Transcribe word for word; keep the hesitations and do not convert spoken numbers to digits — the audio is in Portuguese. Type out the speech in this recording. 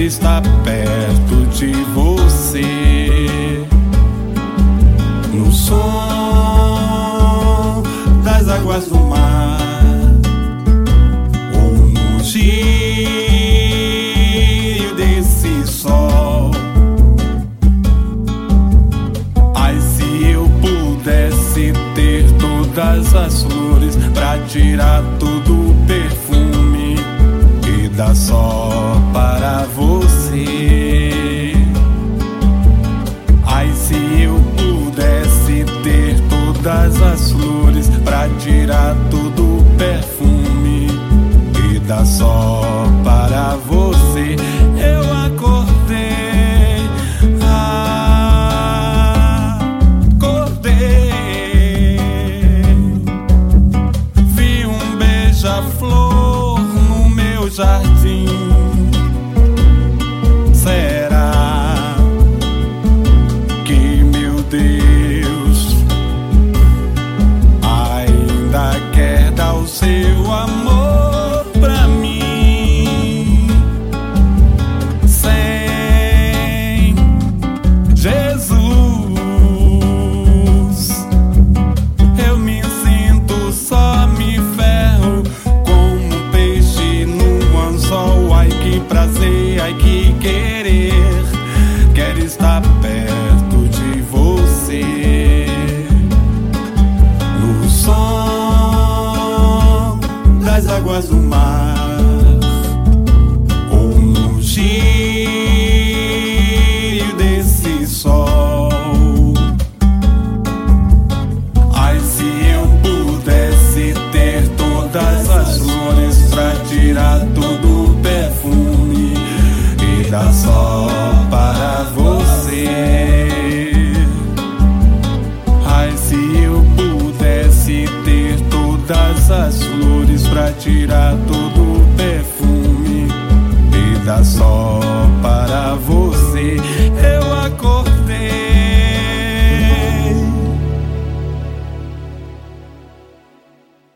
estar perto de você, no som das águas do mar, ou no giro desse sol. Ai, se eu pudesse ter todas as flores pra tirar todo o perfume e dar só para você. Ai, se eu pudesse ter todas as flores pra tirar todo o perfume e dar só para você. Eu acordei, acordei, vi um beija-flor no meu jardim. Será que meu Deus ainda quer dar o seu amor pra mim? Sem Jesus eu me sinto só, me ferro como um peixe no anzol. Ai, que prazer, ai, que querer, quero estar perto de você, no som das águas do mar, ou no giro desse sol. Ai, se eu pudesse ter todas as flores pra tirar todo o perfume e dar só para você. Ai, se eu pudesse ter todas as flores pra tirar todo